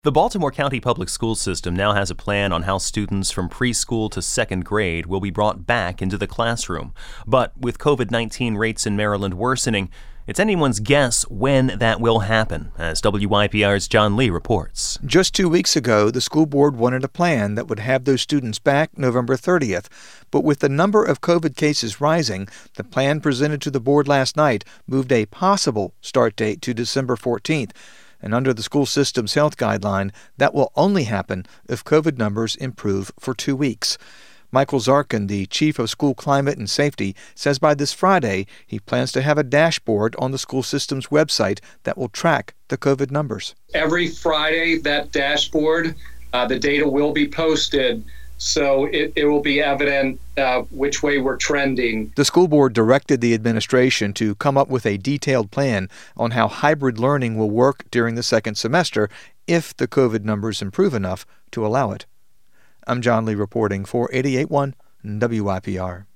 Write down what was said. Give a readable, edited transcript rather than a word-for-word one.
The Baltimore County Public School System now has a plan on how students from preschool to second grade will be brought back into the classroom. But with COVID-19 rates in Maryland worsening, it's anyone's guess when that will happen, as WYPR's John Lee reports. Just 2 weeks ago, the school board wanted a plan that would have those students back November 30th. But with the number of COVID cases rising, the plan presented to the board last night moved a possible start date to December 14th. And under the school system's health guideline, that will only happen if COVID numbers improve for 2 weeks. Michael Zarkin, the chief of school climate and safety, says by this Friday he plans to have a dashboard on the school system's website that will track the COVID numbers. Every Friday, that dashboard, the data will be posted, so it will be evident which way we're trending. The school board directed the administration to come up with a detailed plan on how hybrid learning will work during the second semester if the COVID numbers improve enough to allow it. I'm John Lee reporting for 88.1 WYPR.